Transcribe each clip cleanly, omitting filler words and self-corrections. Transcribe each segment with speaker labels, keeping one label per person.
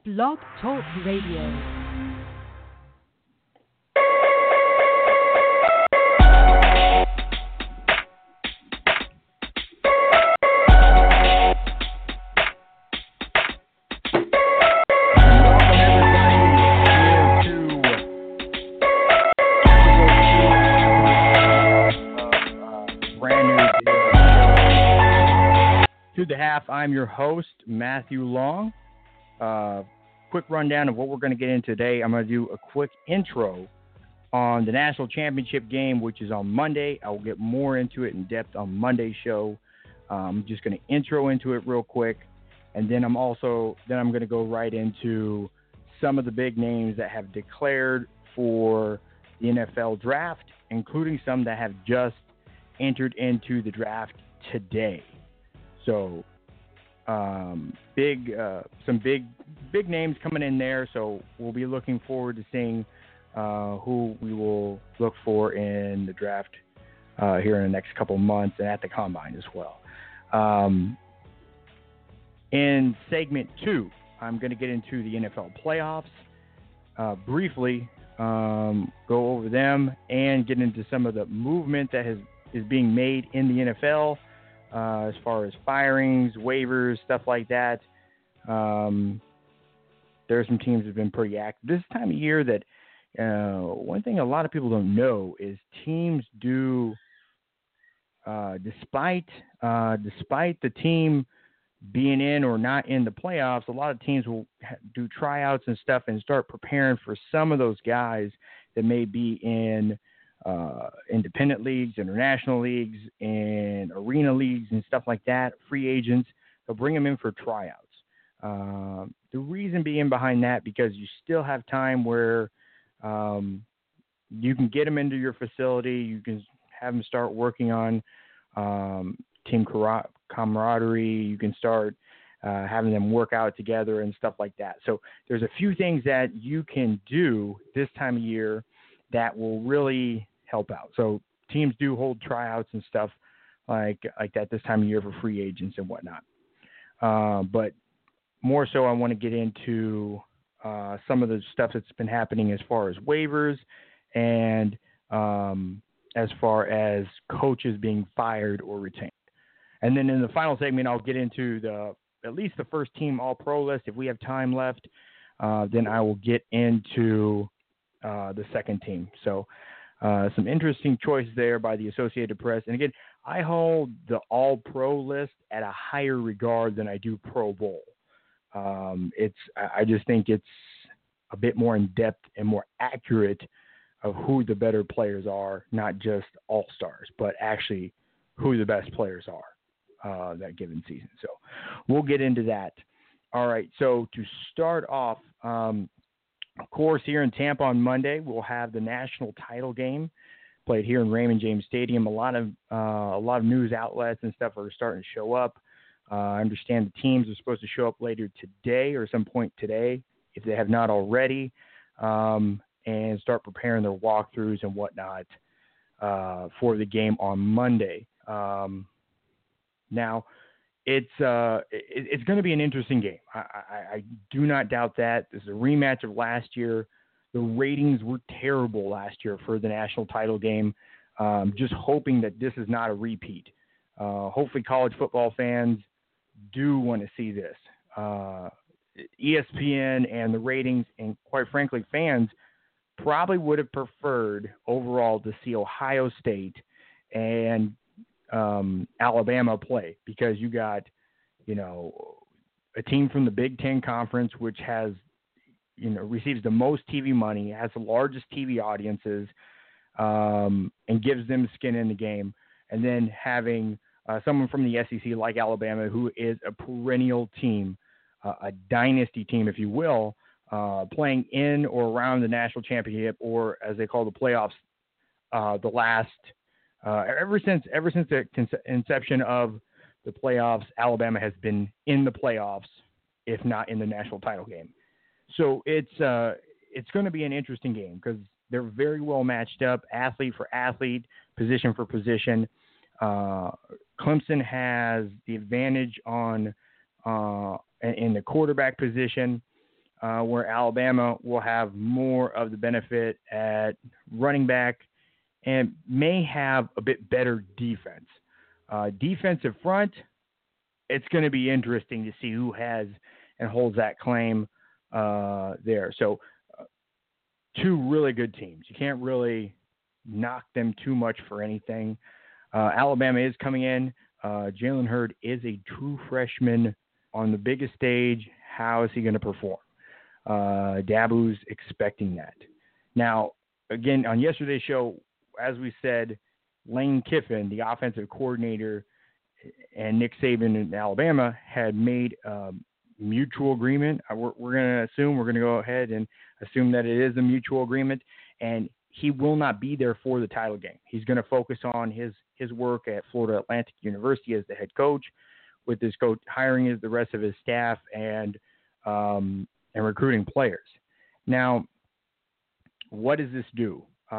Speaker 1: Blog Talk Radio.
Speaker 2: The Half. I'm your host, Matthew Long. Quick rundown of what we're going to get into today. I'm going to do a quick intro on the national championship game, which is on Monday. I will get more into it in depth on Monday's show. I'm just going to intro into it real quick, and then I'm going to go right into some of the big names that have declared for the NFL draft, including some that have just entered into the draft today. So, some big names coming in there. So we'll be looking forward to seeing who we will look for in the draft here in the next couple months and at the combine as well. In segment 2, I'm going to get into the NFL playoffs briefly, go over them and get into some of the movement that is being made in the NFL. As far as firings, waivers, stuff like that. There are some teams that have been pretty active. This time of year that one thing a lot of people don't know is teams do, despite the team being in or not in the playoffs, a lot of teams will do tryouts and stuff and start preparing for some of those guys that may be in independent leagues, international leagues, and arena leagues and stuff like that, free agents. They'll bring them in for tryouts. The reason being behind that, because you still have time where you can get them into your facility. You can have them start working on team camaraderie. You can start having them work out together and stuff like that. So there's a few things that you can do this time of year that will really help out. So teams do hold tryouts and stuff like that this time of year for free agents and whatnot. But more so, I want to get into some of the stuff that's been happening as far as waivers and as far as coaches being fired or retained. And then in the final segment, I'll get into at least the first team All-Pro list. If we have time left, then I will get into the second team. So some interesting choices there by the Associated Press. And again, I hold the All-Pro list at a higher regard than I do Pro Bowl. I just think it's a bit more in-depth and more accurate of who the better players are, not just all-stars, but actually who the best players are that given season. So we'll get into that. All right, so to start off, of course, here in Tampa on Monday, we'll have the national title game played here in Raymond James Stadium. A lot of news outlets and stuff are starting to show up. I understand the teams are supposed to show up later today or some point today, if they have not already, and start preparing their walkthroughs and whatnot for the game on Monday. Now, it's going to be an interesting game. I do not doubt that. This is a rematch of last year. The ratings were terrible last year for the national title game. Just hoping that this is not a repeat. Hopefully college football fans do want to see this. ESPN and the ratings, and quite frankly, fans probably would have preferred overall to see Ohio State and Alabama play, because you got, a team from the Big Ten Conference, which has, receives the most TV money, has the largest TV audiences, and gives them skin in the game. And then having someone from the SEC like Alabama, who is a perennial team, a dynasty team, if you will, playing in or around the national championship, or as they call the playoffs, the last ever since the inception of the playoffs, Alabama has been in the playoffs, if not in the national title game. So it's going to be an interesting game because they're very well matched up, athlete for athlete, position for position. Clemson has the advantage on in the quarterback position. where Alabama will have more of the benefit at running back and may have a bit better defense. Defensive front, it's going to be interesting to see who has and holds that claim there. So two really good teams. You can't really knock them too much for anything. Alabama is coming in. Jalen Hurd is a true freshman on the biggest stage. How is he going to perform? Dabu's expecting that. Now, again, on yesterday's show, as we said, Lane Kiffin, the offensive coordinator, and Nick Saban in Alabama had made a mutual agreement. We're going to go ahead and assume that it is a mutual agreement, and he will not be there for the title game. He's going to focus on his work at Florida Atlantic University as the head coach, with his coach hiring the rest of his staff and recruiting players. Now, what does this do?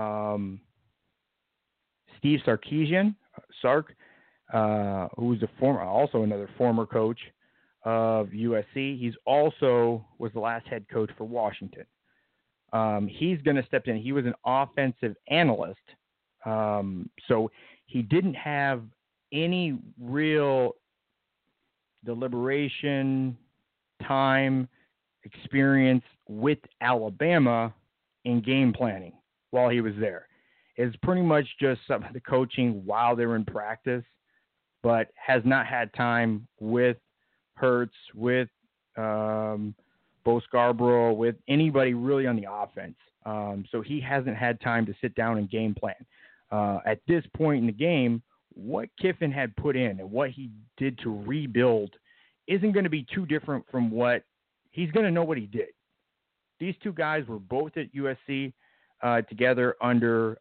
Speaker 2: Steve Sarkisian, who's also another former coach of USC. He's also was the last head coach for Washington. He's going to step in. He was an offensive analyst, so he didn't have any real deliberation, time, experience with Alabama in game planning while he was there. It's pretty much just some of the coaching while they were in practice, but has not had time with Hurts, with Bo Scarborough, with anybody really on the offense. So he hasn't had time to sit down and game plan. At this point in the game, what Kiffin had put in and what he did to rebuild isn't going to be too different from what he's going to know what he did. These two guys were both at USC together under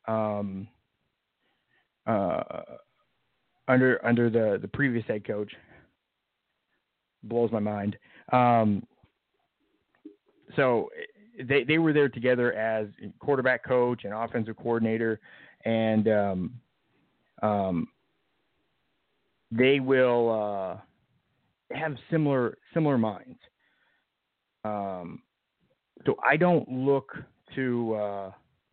Speaker 2: the previous head coach. Blows my mind. So they were there together as quarterback coach and offensive coordinator, and they will have similar minds. So I don't look to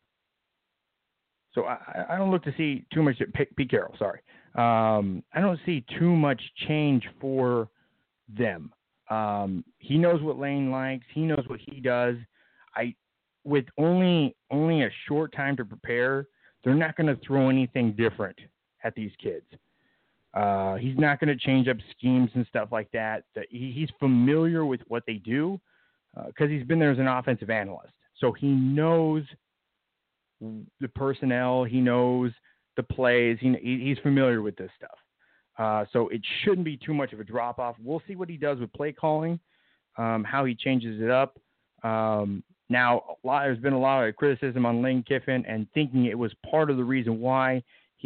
Speaker 2: I don't look to see too much Pete Carroll. Sorry, I don't see too much change for them. He knows what Lane likes. He knows what he does. With only a short time to prepare, they're not going to throw anything different at these kids. He's not going to change up schemes and stuff like that. He's familiar with what they do because he's been there as an offensive analyst. So he knows the personnel. He knows the plays. He's familiar with this stuff. So it shouldn't be too much of a drop-off. We'll see what he does with play calling, how he changes it up. Now, there's been a lot of criticism on Lane Kiffin and thinking it was part of the reason why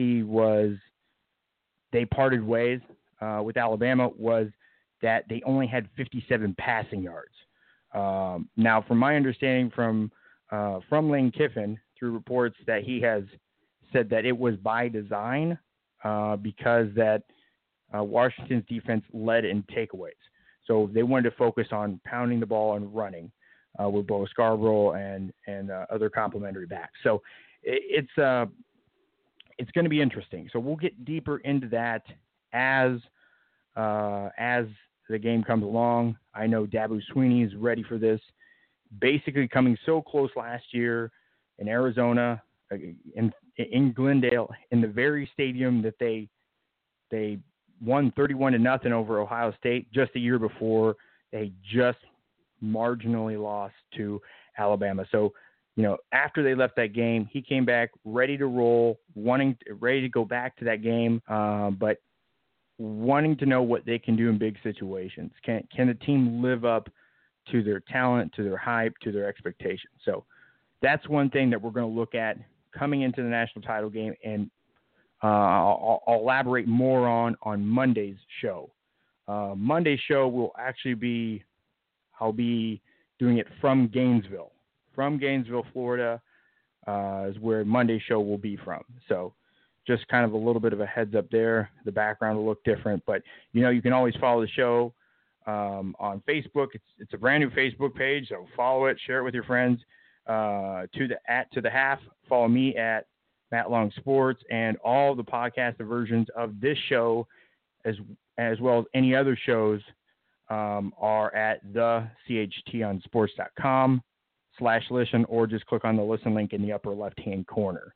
Speaker 2: they parted ways with Alabama was that they only had 57 passing yards. Now, from my understanding from Lane Kiffin through reports that he has said that it was by design because that Washington's defense led in takeaways. So they wanted to focus on pounding the ball and running with Bo Scarborough and other complementary backs. So it's going to be interesting. So we'll get deeper into that as the game comes along. I know Dabo Swinney is ready for this. Basically coming so close last year in Arizona, in Glendale, in the very stadium that they won 31-0 over Ohio State just the year before. They just marginally lost to Alabama. So, after they left that game, he came back ready to roll, ready to go back to that game, but wanting to know what they can do in big situations. Can the team live up to their talent, to their hype, to their expectations? So that's one thing that we're going to look at coming into the national title game, and I'll elaborate more on Monday's show. Monday's show will actually I'll be doing it from Gainesville. From Gainesville, Florida, is where Monday's show will be from. So just kind of a little bit of a heads up there. The background will look different, but you can always follow the show on Facebook. It's a brand new Facebook page, so follow it, share it with your friends. To the half, follow me at Matt Long Sports, and all the podcast versions of this show, as well as any other shows, are at the chtonsports.com/listen, or just click on the listen link in the upper left-hand corner.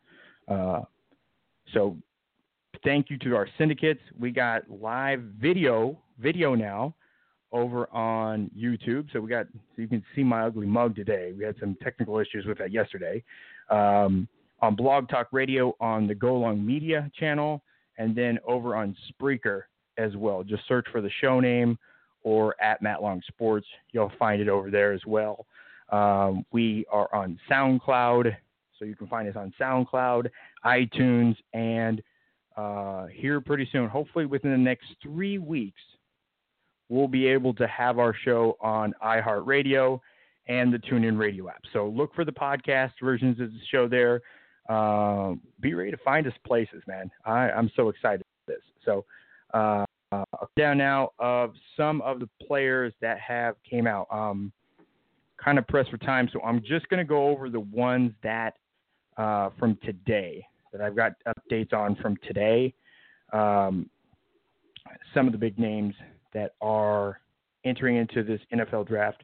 Speaker 2: So thank you to our syndicates. We got live video now over on YouTube. So you can see my ugly mug today. We had some technical issues with that yesterday. On Blog Talk Radio on the Go Long Media channel, and then over on Spreaker as well. Just search for the show name or at Matt Long Sports. You'll find it over there as well. We are on SoundCloud, so you can find us on SoundCloud, iTunes, and here pretty soon, hopefully within the next 3 weeks, we'll be able to have our show on iHeartRadio and the TuneIn Radio app. So look for the podcast versions of the show there. Be ready to find us places, man. I'm so excited for this. So down now of some of the players that have came out. Kind of pressed for time, so I'm just going to go over the ones that from today that I've got updates on from today. Some of the big names that are entering into this NFL draft.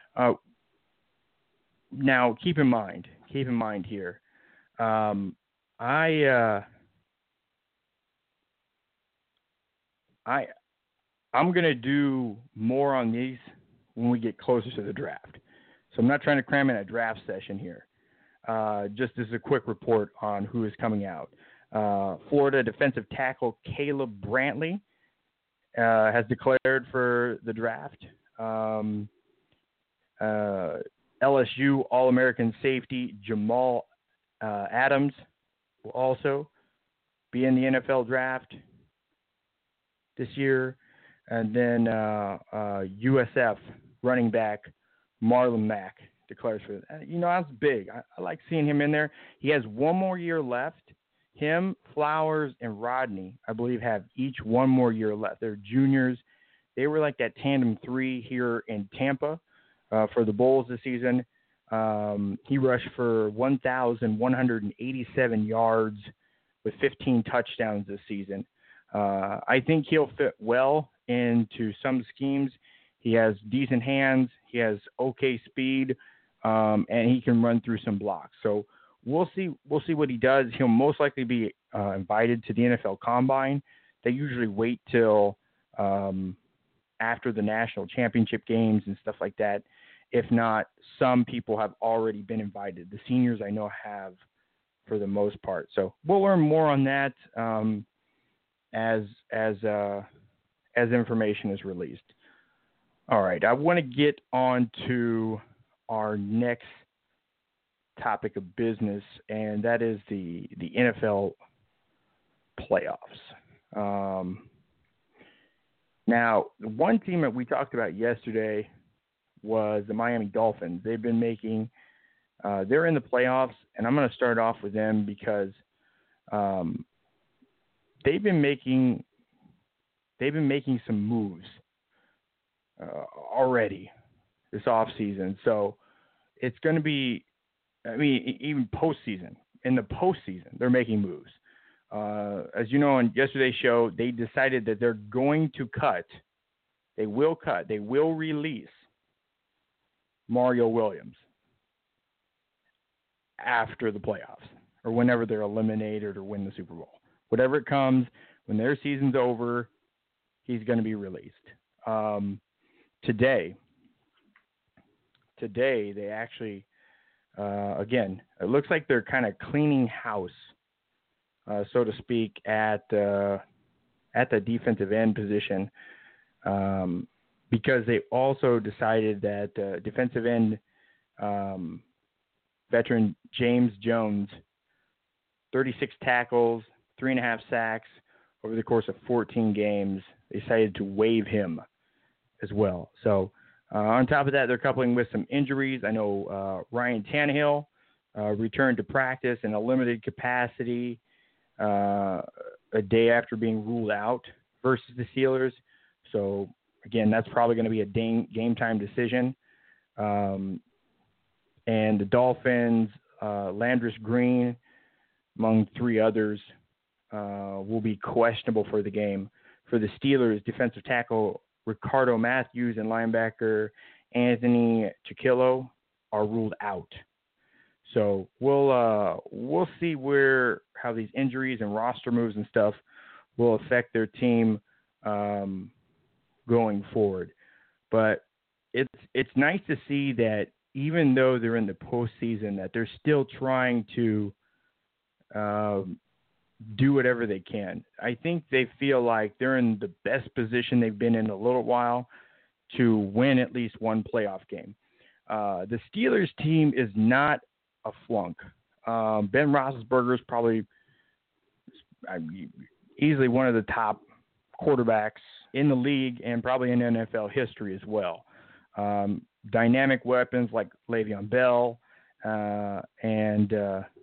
Speaker 2: Now, keep in mind here. I'm going to do more on these when we get closer to the draft. So I'm not trying to cram in a draft session here. Just as a quick report on who is coming out. Florida defensive tackle Caleb Brantley has declared for the draft. LSU All-American safety Jamal Adams will also be in the NFL draft this year. And then USF running back Marlon Mack declares for it. That's big. I like seeing him in there. He has one more year left. Him, Flowers, and Rodney, I believe, have each one more year left. They're juniors. They were like that tandem three here in Tampa for the Bulls this season. He rushed for 1,187 yards with 15 touchdowns this season. I think he'll fit well into some schemes. He has decent hands. He has okay speed, and he can run through some blocks. So we'll see what he does. He'll most likely be invited to the NFL Combine. They usually wait till after the national championship games and stuff like that. If not, some people have already been invited. The seniors I know have for the most part. So we'll learn more on that as information is released. All right, I want to get on to our next topic of business, and that is the NFL playoffs. Now, the one team that we talked about yesterday was the Miami Dolphins. They've been making they're in the playoffs, and I'm going to start off with them because they've been making some moves already this offseason. So it's going to be, even postseason. In the postseason, they're making moves. As you know, on yesterday's show, they decided that they're going to they will release Mario Williams after the playoffs or whenever they're eliminated or win the Super Bowl. Whatever it comes, when their season's over, he's going to be released. Today, they actually, again, it looks like they're kind of cleaning house, so to speak, at the defensive end position, because they also decided that defensive end veteran James Jones, 36 tackles, 3.5 sacks over the course of 14 games, they decided to waive him as well. So on top of that, they're coupling with some injuries. I know Ryan Tannehill returned to practice in a limited capacity a day after being ruled out versus the Steelers. So Again, that's probably going to be a game time decision. And the Dolphins, Landris Green, among three others, will be questionable for the game. For the Steelers, defensive tackle Ricardo Matthews and linebacker Anthony Chiquillo are ruled out. So we'll see how these injuries and roster moves and stuff will affect their team going forward. But it's nice to see that even though they're in the postseason, that they're still trying to do whatever they can. I think they feel like they're in the best position they've been in a little while to win at least one playoff game. The Steelers team is not a flunk. Ben Roethlisberger is probably easily one of the top quarterbacks in the league and probably in NFL history as well. Dynamic weapons like Le'Veon Bell and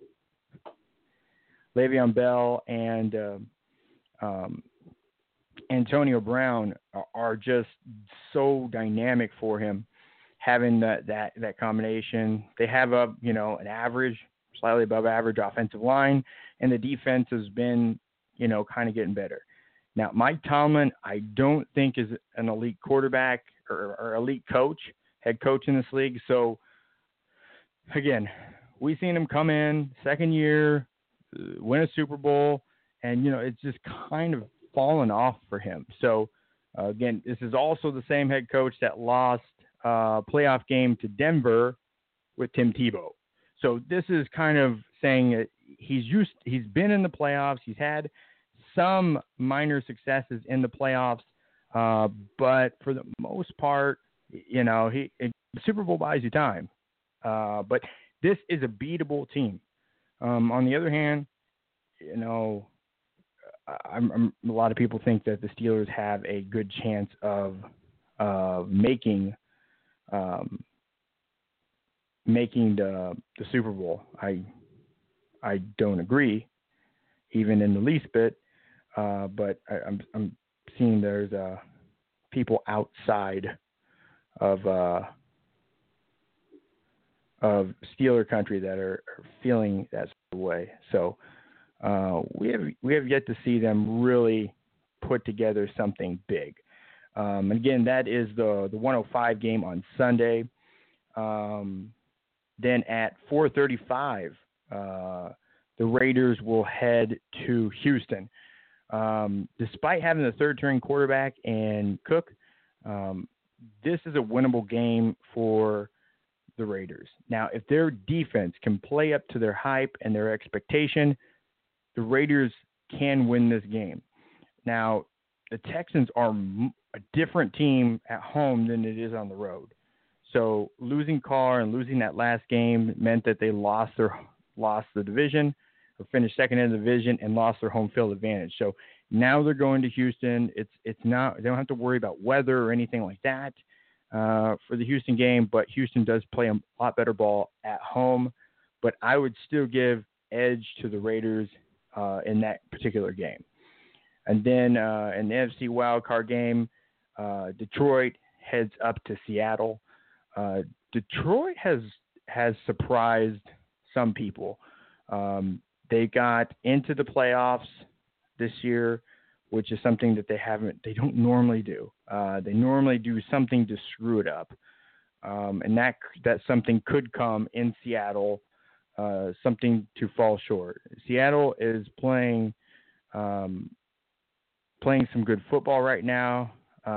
Speaker 2: Antonio Brown are just so dynamic for him. Having that combination, they have an average, slightly above average offensive line, and the defense has been kind of getting better. Now, Mike Tomlin, I don't think is an elite quarterback or elite head coach in this league. So again, we've seen him come in second year, win a Super Bowl, and it's just kind of fallen off for him. So again, this is also the same head coach that lost playoff game to Denver with Tim Tebow. So this is kind of saying that he's been in the playoffs. He's had some minor successes in the playoffs, but for the most part, the Super Bowl buys you time. But this is a beatable team. On the other hand, a lot of people think that the Steelers have a good chance of making the Super Bowl. I don't agree, even in the least bit. But I'm seeing there's people outside of Steeler country that are feeling that sort of way. So we have yet to see them really put together something big. Again, that is the 105 game on Sunday. Then at 4:35, the Raiders will head to Houston. Despite having the third-string quarterback and Cook, this is a winnable game for the Raiders. Now, if their defense can play up to their hype and their expectation, the Raiders can win this game. Now, the Texans are a different team at home than it is on the road. So losing Carr and losing that last game meant that they lost the division, or finished second in the division, and lost their home field advantage. So now they're going to Houston. It's not, they don't have to worry about weather or anything like that for the Houston game, but Houston does play a lot better ball at home. But I would still give edge to the Raiders in that particular game. And then in the NFC wildcard game, Detroit heads up to Seattle. Detroit has surprised some people. They got into the playoffs this year, which is something that they don't normally do. They normally do something to screw it up. And that something could come in Seattle, something to fall short. Seattle is playing some good football right now.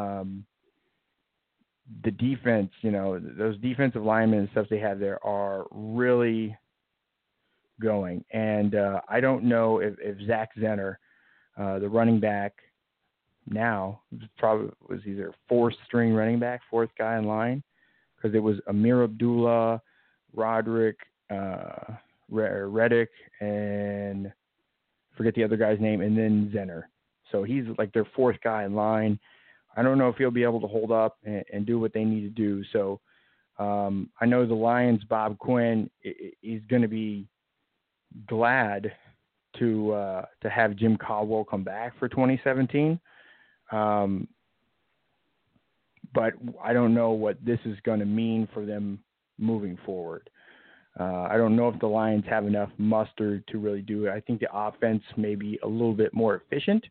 Speaker 2: The defense, those defensive linemen and stuff they have there are really going. And I don't know if Zach Zenner, the running back now, probably was either fourth guy in line, because it was Amir Abdullah, Roderick, Reddick, and forget the other guy's name, and then Zenner. So he's like their fourth guy in line. I don't know if he'll be able to hold up and do what they need to do. So I know the Lions, Bob Quinn, he's going to be glad to have Jim Caldwell come back for 2017. but I don't know what this is going to mean for them moving forward. I don't know if the Lions have enough muster to really do it. I think the offense may be a little bit more efficient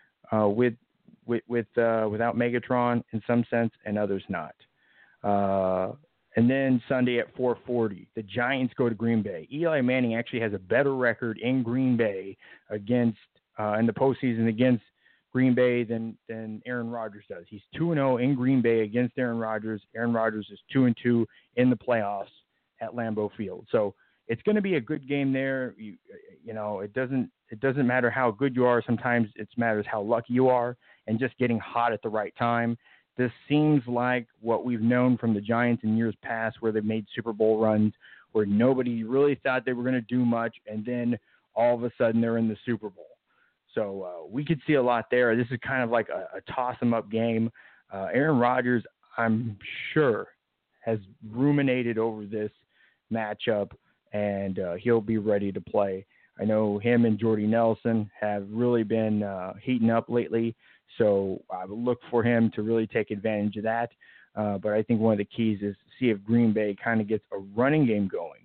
Speaker 2: without Megatron in some sense, and others not. And then Sunday at 4:40, the Giants go to Green Bay. Eli Manning actually has a better record in Green Bay against in the postseason against Green Bay than Aaron Rodgers does. He's 2-0 in Green Bay against Aaron Rodgers. Aaron Rodgers is 2-2 in the playoffs at Lambeau Field. So it's going to be a good game there. You know, it doesn't matter how good you are. Sometimes it matters how lucky you are and just getting hot at the right time. This seems like what we've known from the Giants in years past, where they've made Super Bowl runs where nobody really thought they were going to do much, and then all of a sudden they're in the Super Bowl. So we could see a lot there. This is kind of like a toss-em-up game. Aaron Rodgers, I'm sure, has ruminated over this matchup, and he'll be ready to play. I know him and Jordy Nelson have really been heating up lately, so I would look for him to really take advantage of that. But I think one of the keys is to see if Green Bay kind of gets a running game going.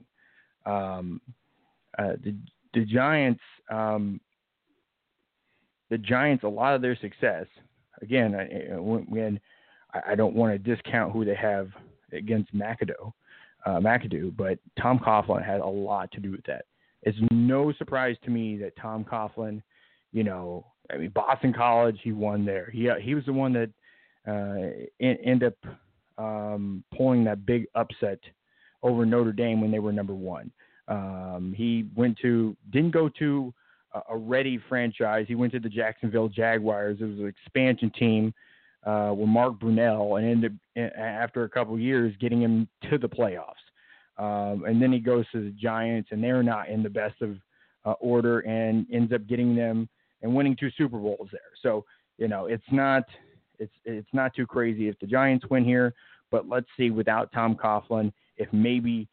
Speaker 2: The Giants, a lot of their success, again, when I don't want to discount who they have against McAdoo, but Tom Coughlin had a lot to do with that. It's no surprise to me that Tom Coughlin, Boston College, he won there. He was the one that ended up pulling that big upset over Notre Dame when they were number one. He didn't go to a ready franchise. He went to the Jacksonville Jaguars. It was an expansion team with Mark Brunell, and ended after a couple of years getting him to the playoffs. And then he goes to the Giants, and they're not in the best of order, and ends up getting them and winning 2 Super Bowls there. So, it's not too crazy if the Giants win here, but let's see without Tom Coughlin if maybe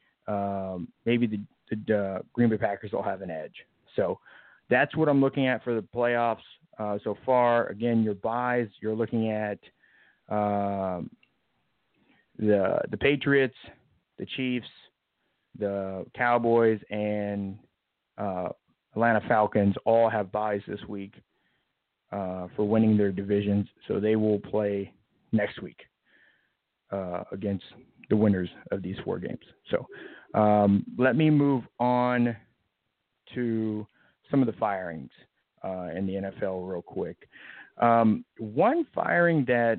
Speaker 2: the Green Bay Packers will have an edge. So that's what I'm looking at for the playoffs so far. Again, your buys, you're looking at the Patriots, the Chiefs, the Cowboys, and Atlanta Falcons all have buys this week for winning their divisions, so they will play next week against the winners of these 4 games. So let me move on to some of the firings in the NFL real quick. One firing that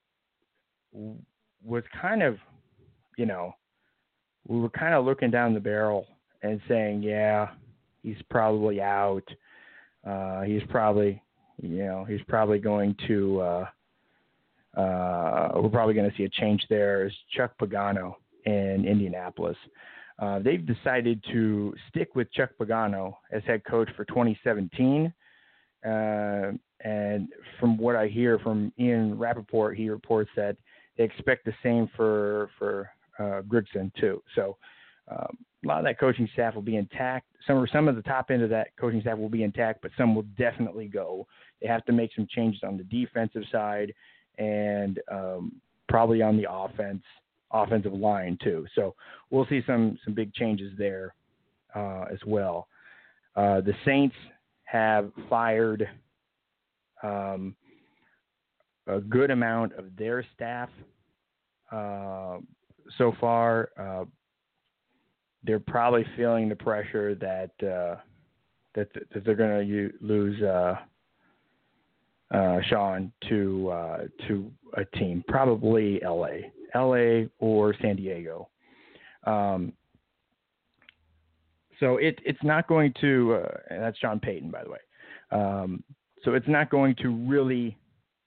Speaker 2: was kind of, we were kind of looking down the barrel and saying, yeah, he's probably out. He's probably going to, we're probably going to see a change there, is Chuck Pagano in Indianapolis. They've decided to stick with Chuck Pagano as head coach for 2017. And from what I hear from Ian Rappaport, he reports that they expect the same for Grigson too. So a lot of that coaching staff will be intact. Some of the top end of that coaching staff will be intact, but some will definitely go. They have to make some changes on the defensive side and probably on the offensive line too. So we'll see some big changes there as well. The Saints have fired a good amount of their staff so far. They're probably feeling the pressure that they're going to lose Sean to a team, probably LA or San Diego. So it's not going to, and that's Sean Payton, by the way. So it's not going to really,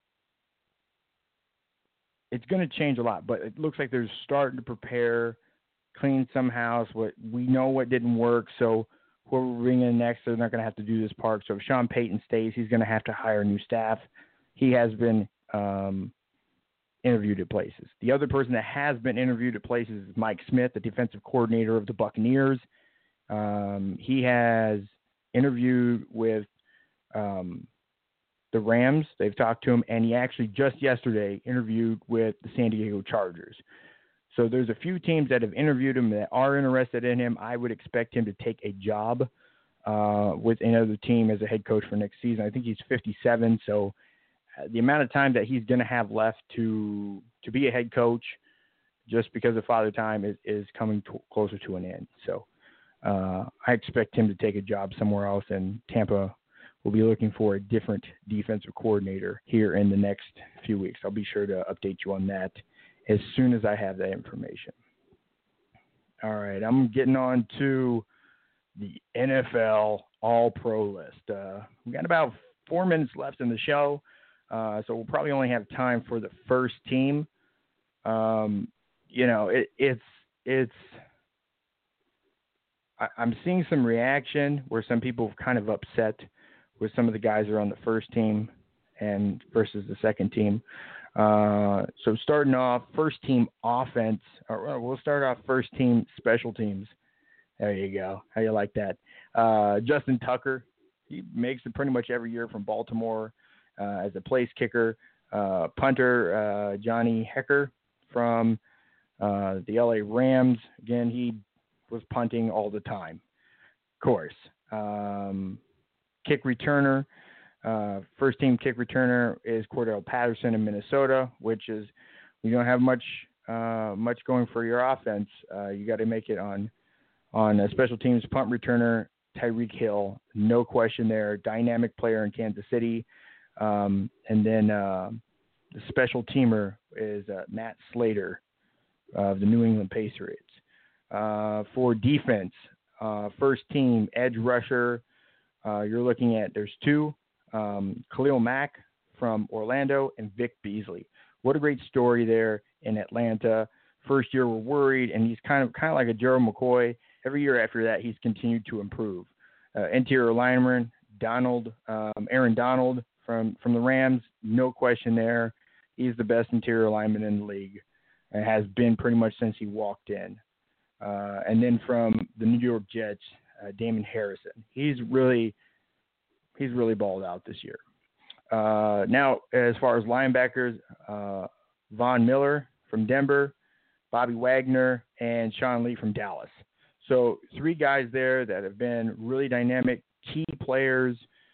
Speaker 2: it's going to change a lot, but it looks like they're starting to prepare, clean some house. What we know what didn't work, so whoever we bring in next, they're not going to have to do this part. So if Sean Payton stays, he's going to have to hire new staff. He has been interviewed at places. The other person that has been interviewed at places is Mike Smith, the defensive coordinator of the Buccaneers. He has interviewed with the Rams. They've talked to him, and he actually just yesterday interviewed with the San Diego Chargers. So there's a few teams that have interviewed him that are interested in him. I would expect him to take a job with another team as a head coach for next season. I think he's 57, so the amount of time that he's going to have left to be a head coach just because of Father Time is coming closer to an end. So I expect him to take a job somewhere else, and Tampa will be looking for a different defensive coordinator here in the next few weeks. I'll be sure to update you on that as soon as I have that information. All right, I'm getting on to the NFL All-Pro list. We got about 4 minutes left in the show, so we'll probably only have time for the first team. I'm seeing some reaction where some people are kind of upset with some of the guys that are on the first team and versus the second team. So starting off, first team offense, or we'll start off first team special teams. There you go. How you like that? Justin Tucker, he makes it pretty much every year from Baltimore as a place kicker. Punter, Johnny Hekker from the LA Rams. Again, he was punting all the time, of course. Kick returner, first team kick returner is Cordell Patterson in Minnesota, which is, you don't have much going for your offense. You got to make it on a special teams. Punt returner, Tyreek Hill, no question there, dynamic player in Kansas City. And then the special teamer is Matt Slater of the New England Patriots. For defense, first team edge rusher, you're looking at, there's two, Khalil Mack from Orlando and Vic Beasley. What a great story there in Atlanta. First year we're worried, and he's kind of like a Gerald McCoy. Every year after that, he's continued to improve. Interior lineman, Aaron Donald from the Rams, no question there. He's the best interior lineman in the league and has been pretty much since he walked in. And then from the New York Jets, Damon Harrison. He's really balled out this year. Now, as far as linebackers, Von Miller from Denver, Bobby Wagner, and Sean Lee from Dallas. So 3 guys there that have been really dynamic, key players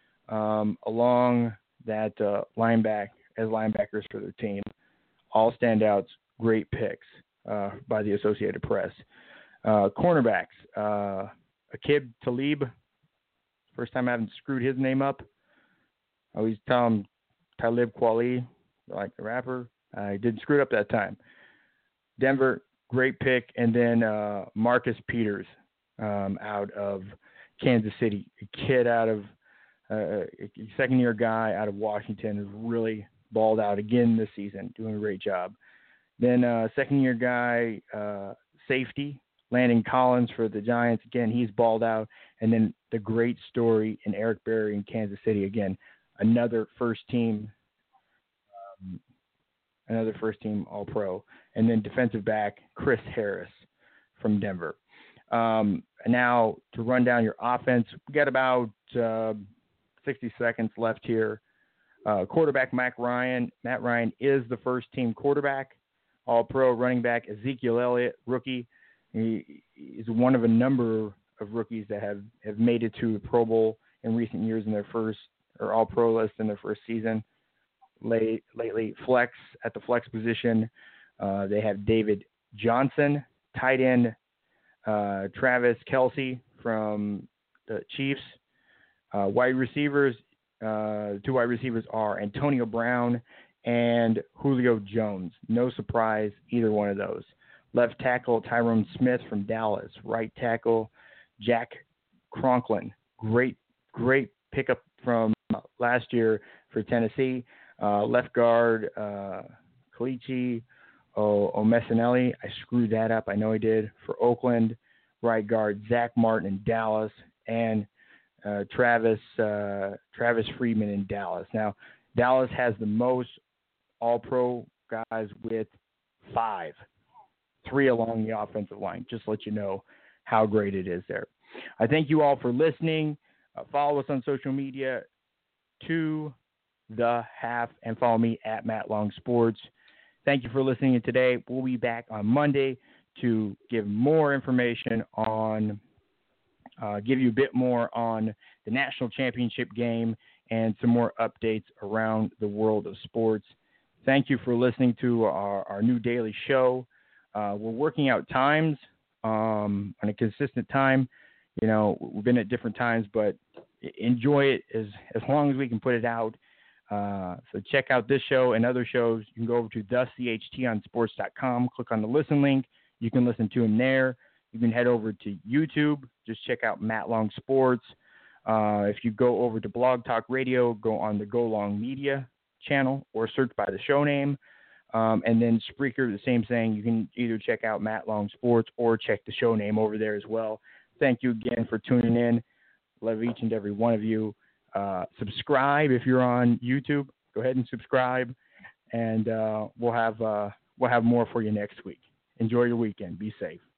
Speaker 2: along that linebackers for their team. All standouts, great picks by the Associated Press. Cornerbacks, Aqib Talib. First time I haven't screwed his name up. I always tell him Talib Kweli, like the rapper. I didn't screw it up that time. Denver, great pick. And then Marcus Peters out of Kansas City. A kid out of a second-year guy out of Washington who's really balled out again this season, doing a great job. Then second-year guy, safety, Landon Collins for the Giants. Again, he's balled out. And then the great story in Eric Berry in Kansas City. Again, another first team All-Pro. And then defensive back, Chris Harris from Denver. Now, to run down your offense, we got about 60 seconds left here. Quarterback Matt Ryan is the first team quarterback. All-Pro running back Ezekiel Elliott, rookie. He is one of a number of rookies that have made it to the Pro Bowl in recent years in their first, or All-Pro list in their first season. Lately, flex, at the flex position, they have David Johnson, tight end Travis Kelce from the Chiefs. Wide receivers, 2 wide receivers are Antonio Brown and Julio Jones. No surprise, either one of those. Left tackle, Tyrone Smith from Dallas. Right tackle, Jack Conklin. Great pickup from last year for Tennessee. Left guard, Kalichi Omesinelli. I screwed that up. I know I did. For Oakland. Right guard, Zach Martin in Dallas. And Travis Friedman in Dallas. Now, Dallas has the most All-Pro guys with 5. 3 along the offensive line. Just to let you know how great it is there. I thank you all for listening. Follow us on social media, 2 The Half, and follow me at Matt Long Sports. Thank you for listening today. We'll be back on Monday to give more information on, give you a bit more on the national championship game and some more updates around the world of sports. Thank you for listening to our new daily show. We're working out times on a consistent time. You know, we've been at different times, but enjoy it as long as we can put it out. So check out this show and other shows. You can go over to thechtonsports.com, click on the listen link. You can listen to them there. You can head over to YouTube. Just check out Matt Long Sports. If you go over to Blog Talk Radio, go on the Go Long Media channel or search by the show name. And then Spreaker, the same thing. You can either check out Matt Long Sports or check the show name over there as well. Thank you again for tuning in. Love each and every one of you. Subscribe if you're on YouTube. Go ahead and subscribe, and we'll have more for you next week. Enjoy your weekend. Be safe.